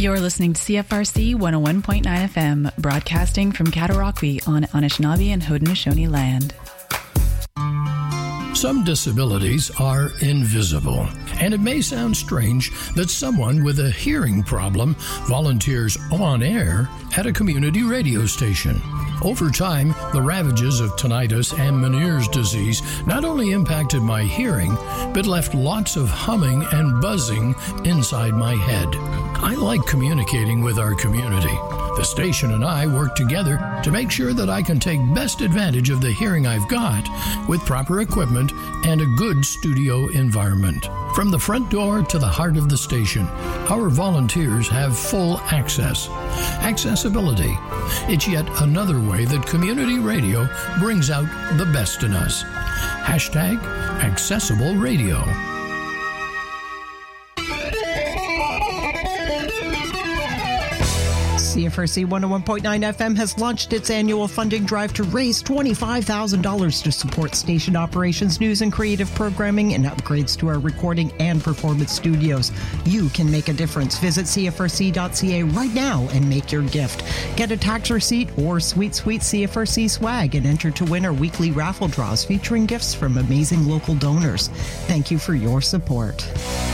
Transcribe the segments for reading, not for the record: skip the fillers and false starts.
You're listening to CFRC 101.9 FM, broadcasting from Cataraqui on Anishinaabe and Haudenosaunee land. Some disabilities are invisible, and it may sound strange that someone with a hearing problem volunteers on air at a community radio station. Over time, the ravages of tinnitus and Meniere's disease not only impacted my hearing, but left lots of humming and buzzing inside my head. I like communicating with our community. The station and I work together to make sure that I can take best advantage of the hearing I've got with proper equipment and a good studio environment. From the front door to the heart of the station, our volunteers have full access. Accessibility. It's yet another way that community radio brings out the best in us. Hashtag Accessible Radio. CFRC 101.9 FM has launched its annual funding drive to raise $25,000 to support station operations, news and creative programming, and upgrades to our recording and performance studios. You can make a difference. Visit CFRC.ca right now and make your gift. Get a tax receipt or sweet CFRC swag and enter to win our weekly raffle draws featuring gifts from amazing local donors. Thank you for your support.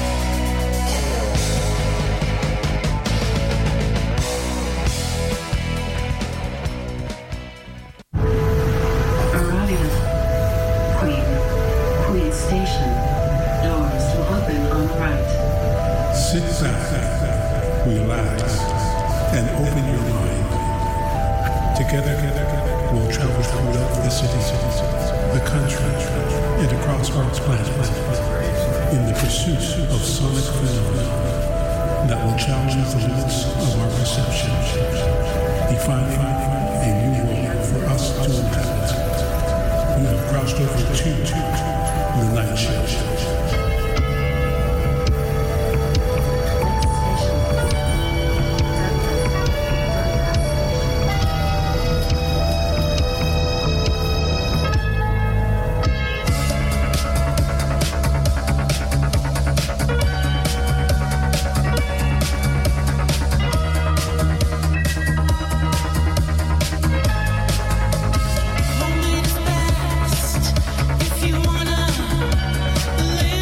Sit back, relax, and open your mind. Together, we'll travel throughout the city, the country, and across our planet in the pursuit of sonic phenomena that will challenge the limits of our perception, defining a new world for us to inhabit. You have crossed over to the night shift. If you wanna live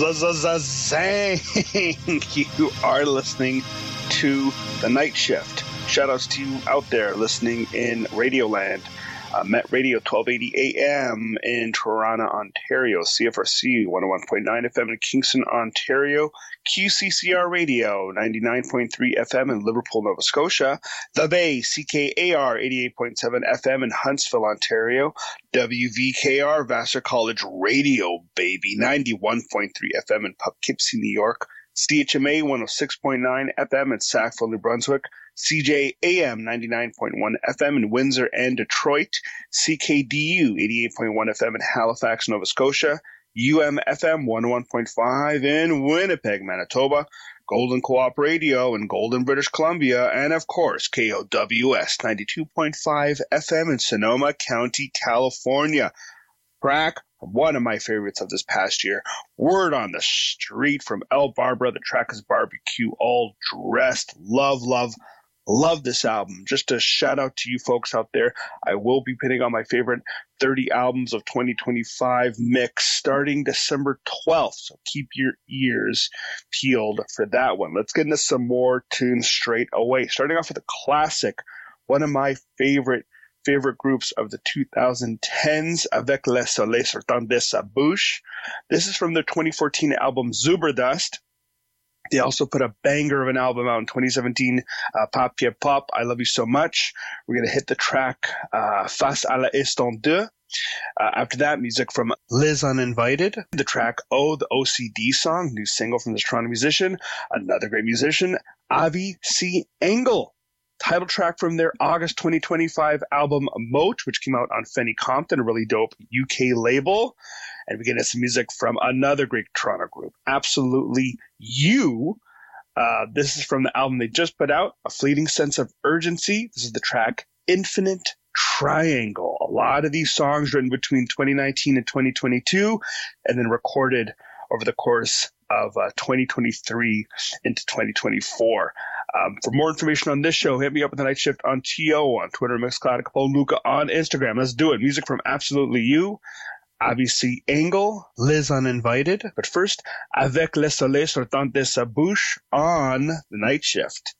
Zang! You are listening to The Night Shift. Shoutouts to you out there listening in Radioland. Met Radio 1280 AM in Toronto, Ontario, CFRC 101.9 FM in Kingston, Ontario, QCCR Radio 99.3 FM in Liverpool, Nova Scotia, The Bay, CKAR 88.7 FM in Huntsville, Ontario, WVKR, Vassar College Radio, baby, 91.3 FM in Poughkeepsie, New York, CHMA 106.9 FM in Sackville, New Brunswick, CJAM 99.1 FM in Windsor and Detroit, CKDU 88.1 FM in Halifax, Nova Scotia, UMFM 101.5 in Winnipeg, Manitoba, Golden Co-op Radio in Golden, British Columbia, and of course KOWS 92.5 FM in Sonoma County, California. Track from one of my favorites of this past year, Word on the Street from El Barbara. The track is Barbecue All Dressed. Love this album. Just a shout out to you folks out there. I will be putting on my favorite 30 albums of 2025 mix starting December 12th. So keep your ears peeled for that one. Let's get into some more tunes straight away. Starting off with a classic, one of my favorite groups of the 2010s, Avec le Soleil sortant de sa bouche. This is from their 2014 album Zuberdust. They also put a banger of an album out in 2017, Papier Pop, I Love You So Much. We're going to hit the track Face à la Eston 2. After that, music from Les Uninvited. The track Oh, the OCD song, new single from this Toronto musician. Another great musician, Avi C. Engel. Title track from their August 2025 album Moat, which came out on Fenny Compton, a really dope UK label. And we get into some music from another great Toronto group, Absolutely You. This is from the album they just put out, A Fleeting Sense of Urgency. This is the track Infinite Triangle. A lot of these songs written between 2019 and 2022 and then recorded over the course of 2023 into 2024. For more information on this show, hit me up with The Night Shift on TO, on Twitter, Mixcloud, Capone Luca on Instagram. Let's do it. Music from Absolutely You, Avi Engel, Les Uninvited. But first, Avec le Soleil sortant de sa bouche on The Night Shift.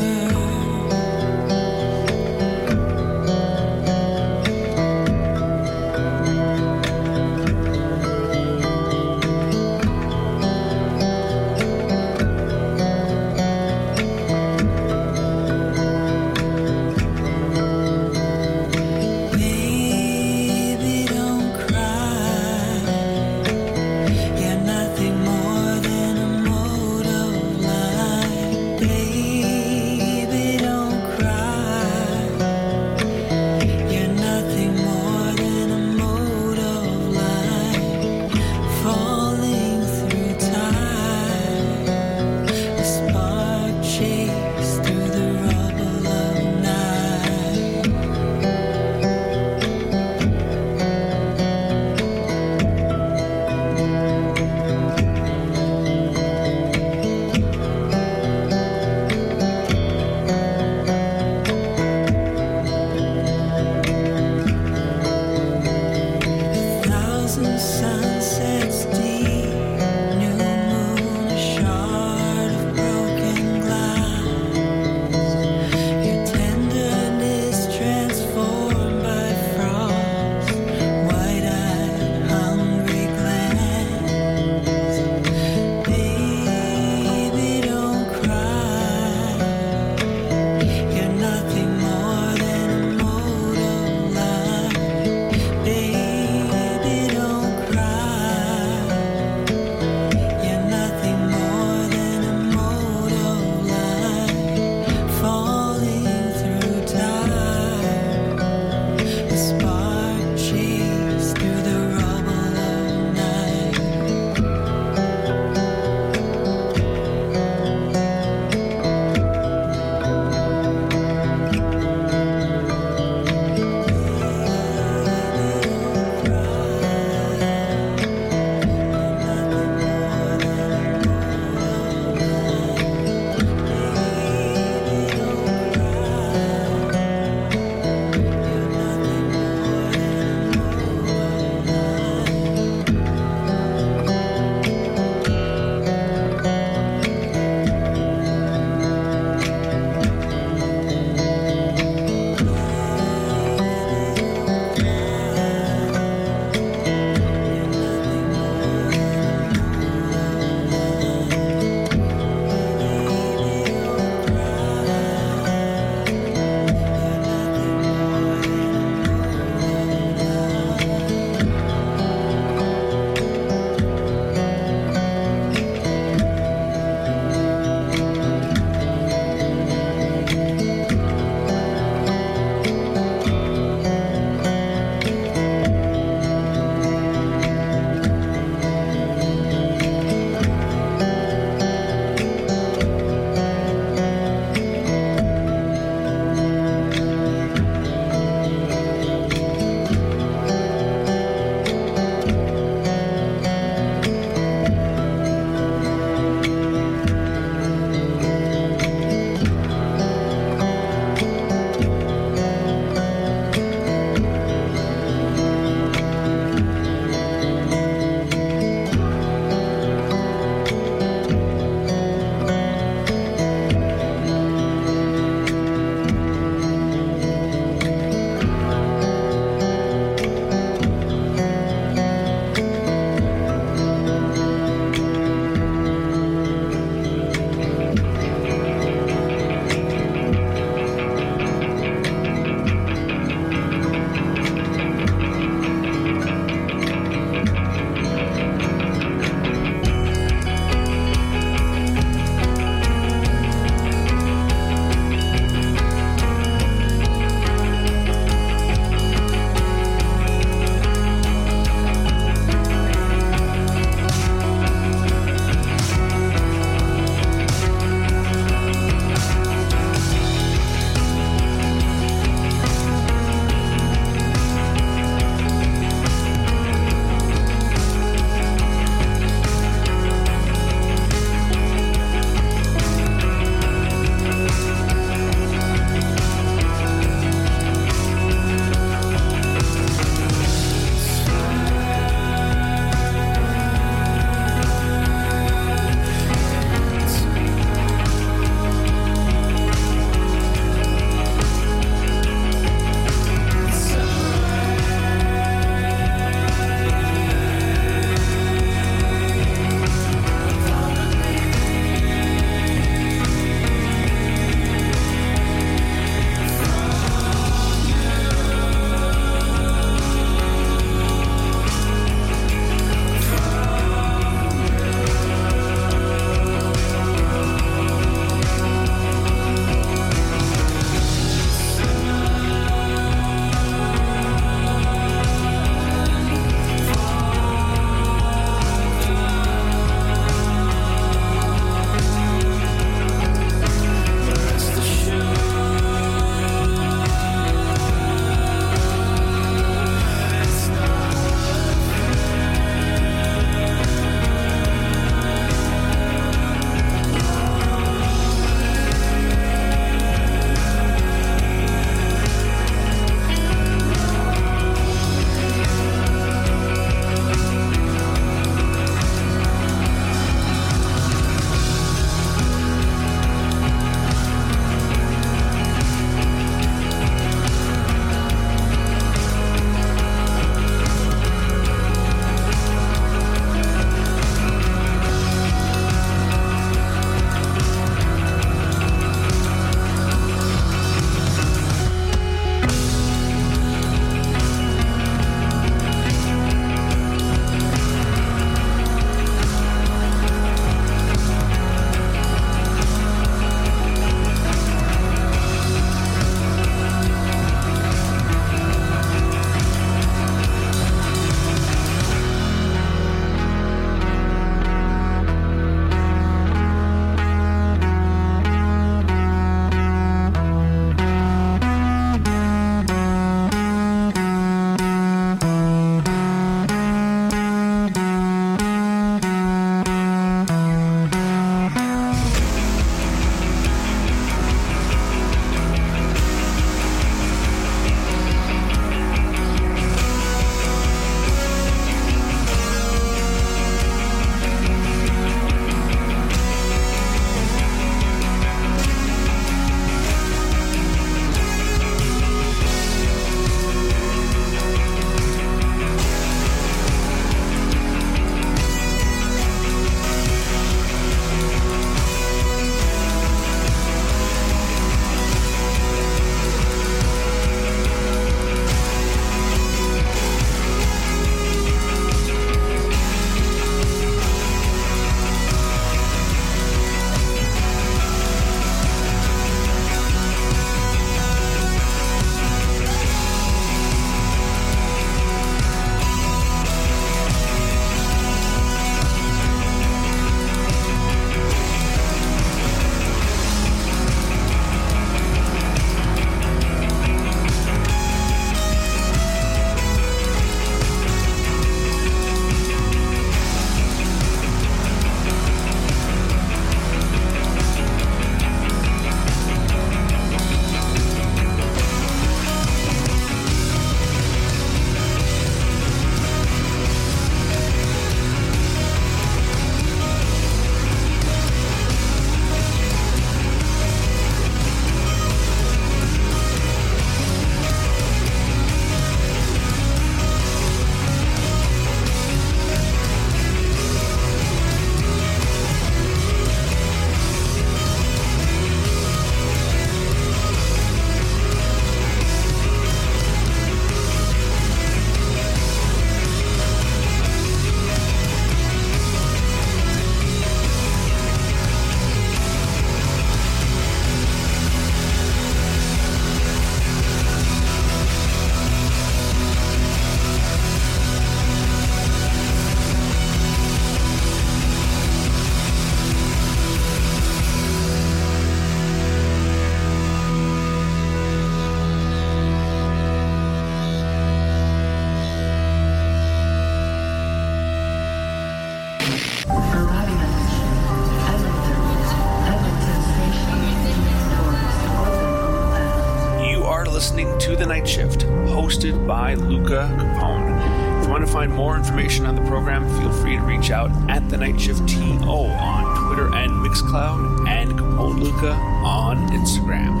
listening to The Night Shift, hosted by Luca Capone. If you want to find more information on the program, feel free to reach out at The Night Shift TO on Twitter and Mixcloud, and Capone Luca on Instagram.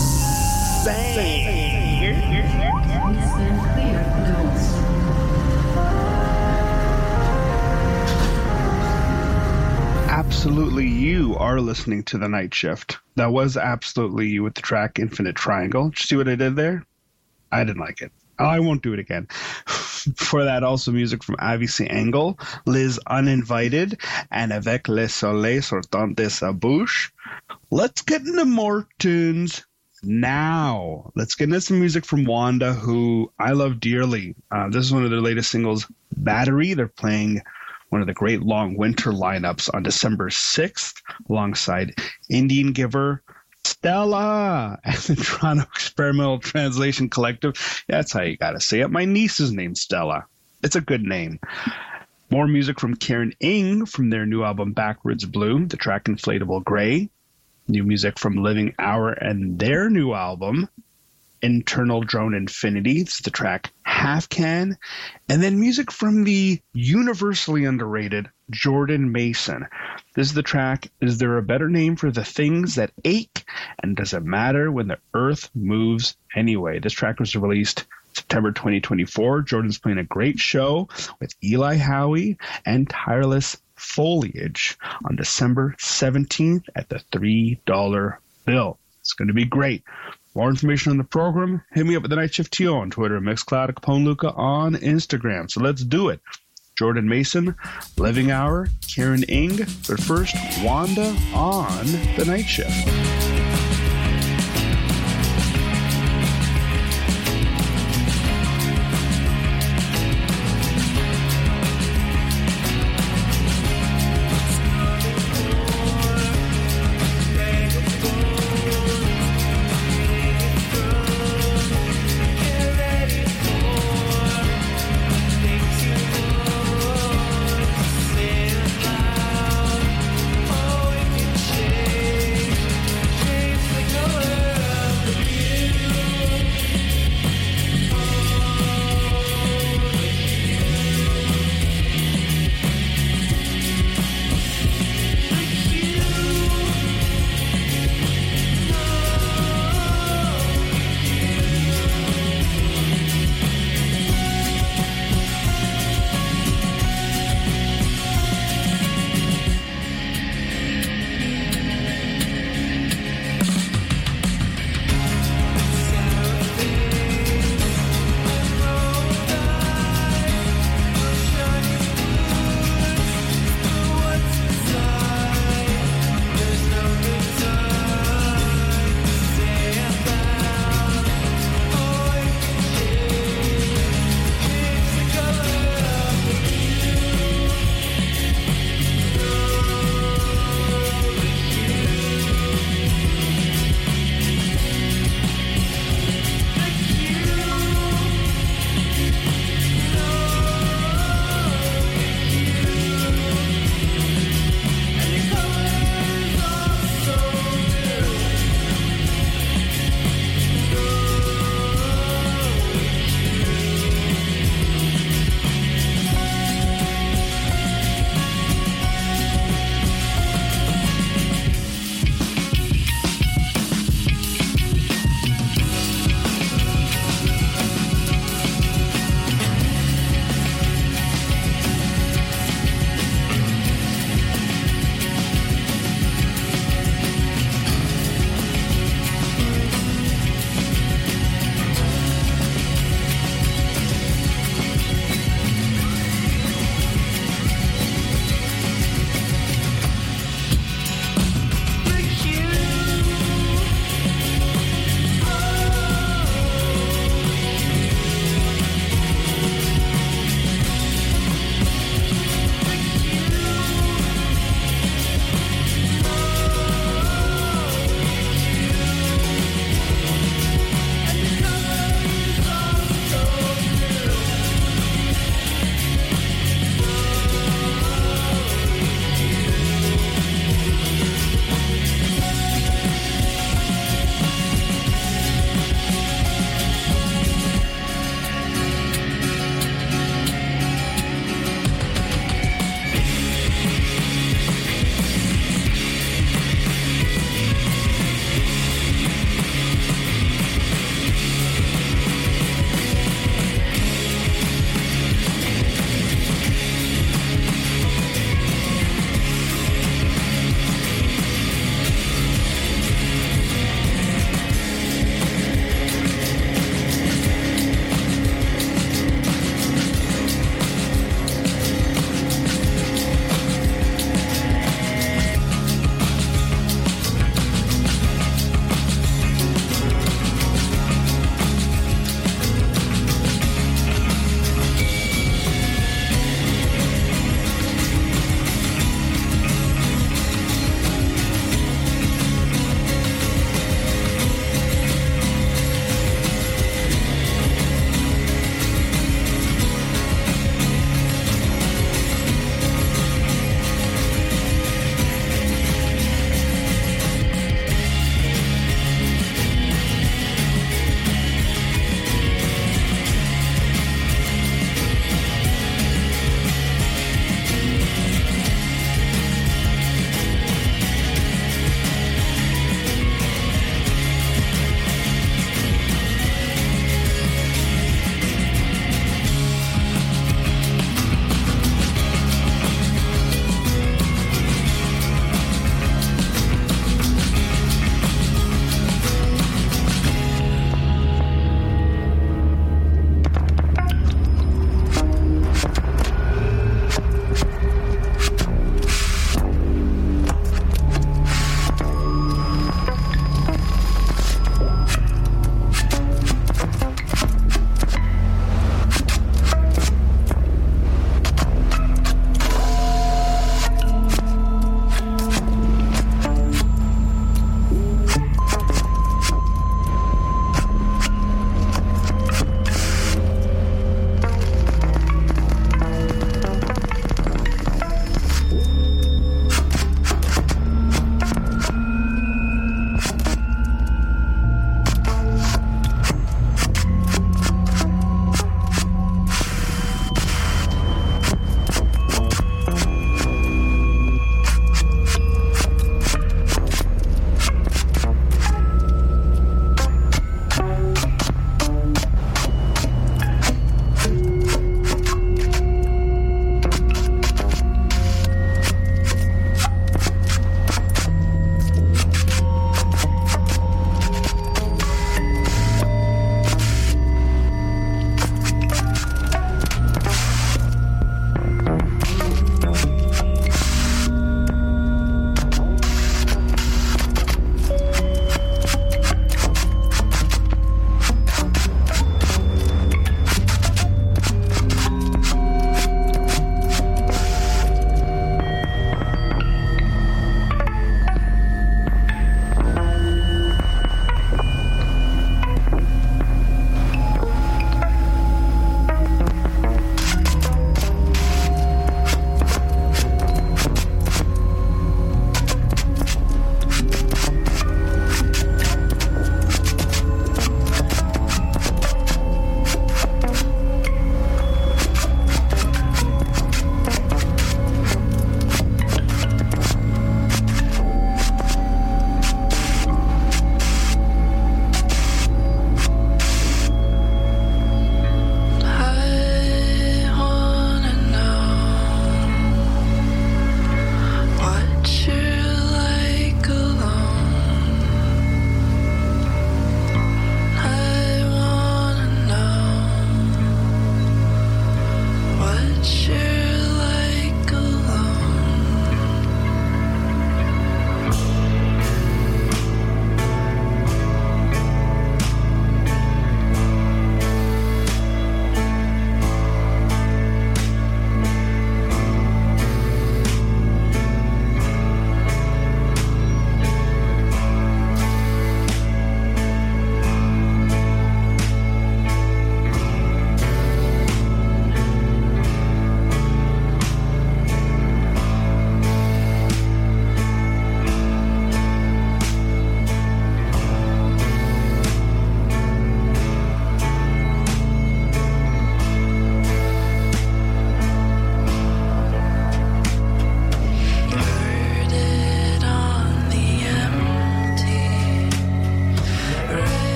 Absolutely, you are listening to The Night Shift. That was Absolutely You with the track Infinite Triangle. Did you see what I did there? I didn't like it. I won't do it again. For that, also music from Avi C. Engel, Liz Uninvited, and Avec le Soleil sortant de sa bouche. Let's get into more tunes now. Let's get into some music from Wanda, who I love dearly. This is one of their latest singles, Battery. They're playing one of the great long winter lineups on December 6th, alongside Indian Giver, Stella, and the Toronto Experimental Translation Collective. That's how you gotta say it. My niece is named Stella. It's a good name. More music from Karen Ng from their new album Backwards Blue, the track Inflatable Gray. New music from Living Hour and their new album Internal Drone Infinity. It's the track Half Can. And then music from the universally underrated Jordan Mason. This is the track, Is There a Better Name for the Things That Ache? And Does It Matter When the Earth Moves Anyway? This track was released September 2024. Jordan's playing a great show with Eli Howie and Tireless Foliage on December 17th at the $3 bill. It's going to be great. More information on the program, hit me up at The Night Shift TO on Twitter, Mixcloud, Capone Luca on Instagram. So let's do it. Jordan Mason, Living Hour, Karen Ng, but first, Wanda on The Night Shift.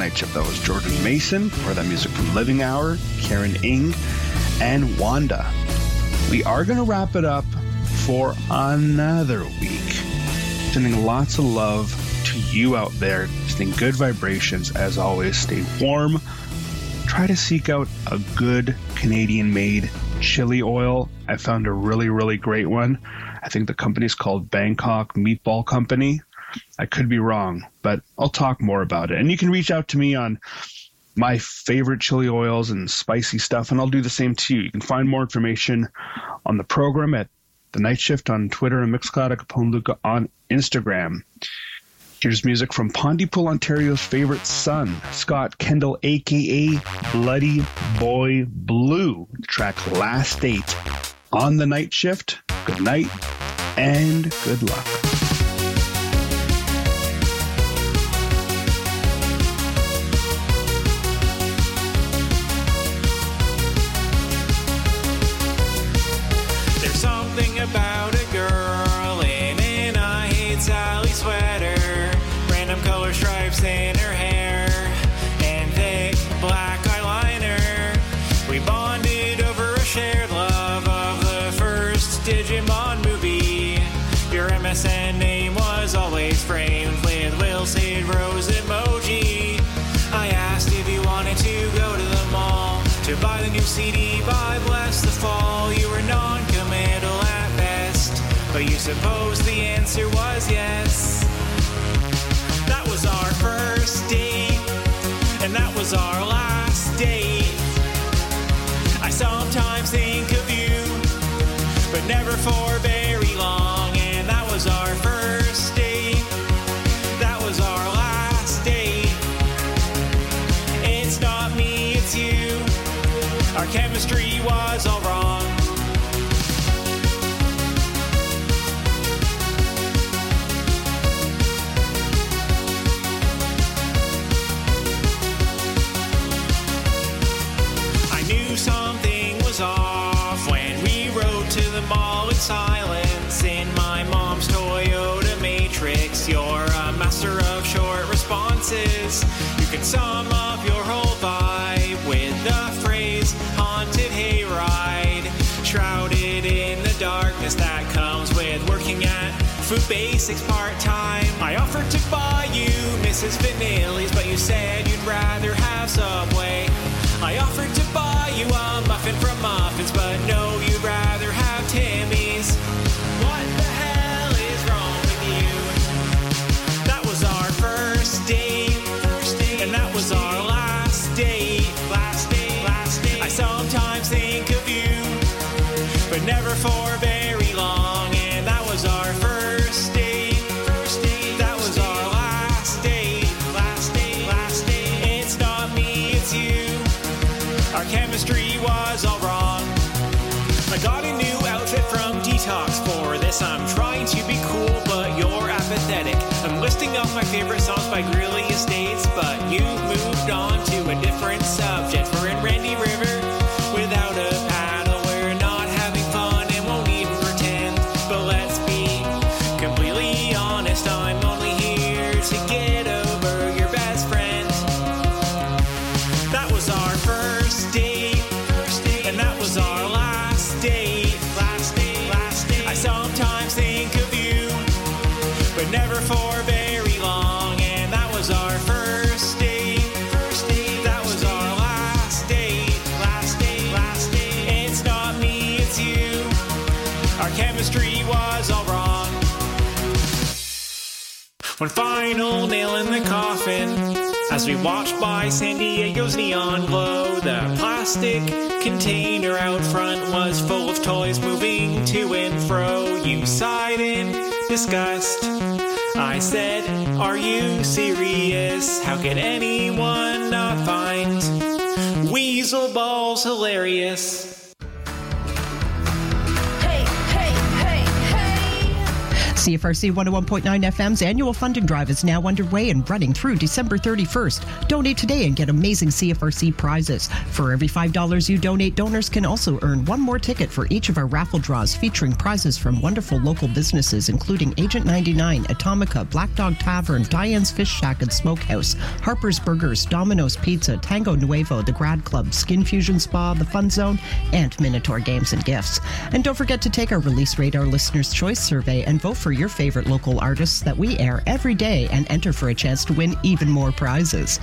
Night Shift. That was Jordan Mason, or that music from Living Hour, Karen Ng, and Wanda. We are going to wrap it up for another week. Sending lots of love to you out there. Sending good vibrations. As always, stay warm. Try to seek out a good Canadian-made chili oil. I found a really, really great one. I think the company's called Bangkok Meatball Company. I could be wrong, but I'll talk more about it. And you can reach out to me on my favorite chili oils and spicy stuff, and I'll do the same to you. You can find more information on the program at The Night Shift on Twitter and Mixcloud at Capone Luca on Instagram. Here's music from Pontypool, Ontario's favorite son, Scott Kendall, a.k.a. Bloody Boy Blue. The track Last Date on The Night Shift. Good night and good luck. There's something about a girl in an I Hate Sally sweater. Random color stripes in her hair and thick black eyeliner. We bonded over a shared love of the first Digimon movie. Your MSN name was always framed with Will Sid Rose emoji. I asked if you wanted to go to the mall to buy the new CD by Bless the Fall. You were non-committal at best, but you supposed the answer was yes. That was our first date, and that was our last date. I sometimes think of you, but never for very long. And that was our first date, that was our last date. It's not me, it's you. Our chemistry was all wrong. Something was off when we rode to the mall in silence in my mom's Toyota Matrix. You're a master of short responses. You can sum up your whole vibe with the phrase haunted hayride. Shrouded in the darkness that comes with working at Food Basics part-time. I offered to buy you Mrs. Vanilli's, but you said you'd rather have Subway. I offered to buy you a muffin from Muffins, but no, you'd rather have Timmy's. What the hell is wrong with you? That was our first date, and that was our last date. I sometimes think of you, but never for very long. And that was our first date, that was our last date. It's not me, it's you. Our chemistry was all wrong. I got a new outfit from Detox for this. I'm trying to be cool, but you're apathetic. I'm listing off my favorite songs by Greeley Estates, but you've moved on to a different subject. We're in Randy River without a paddle. We're not having fun and won't even pretend. But let's be completely honest, I'm only here to get over your best friend. That was our first date, and that was our last date. I sometimes think of you, but never for very long. And that was our first date, that was our last date. It's not me, it's you. Our chemistry was all wrong. One final nail in the coffin as we watched by San Diego's neon glow. The plastic container out front was full of toys moving to and fro. You sighed in disgust. I said, are you serious? How could anyone not find Weasel Balls hilarious? CFRC 101.9 FM's annual funding drive is now underway and running through December 31st. Donate today and get amazing CFRC prizes. For every $5 you donate, donors can also earn one more ticket for each of our raffle draws featuring prizes from wonderful local businesses including Agent 99, Atomica, Black Dog Tavern, Diane's Fish Shack and Smokehouse, Harper's Burgers, Domino's Pizza, Tango Nuevo, The Grad Club, Skin Fusion Spa, The Fun Zone, and Minotaur Games and Gifts. And don't forget to take our Release Radar Listener's Choice Survey and vote for your favorite local artists that we air every day and enter for a chance to win even more prizes.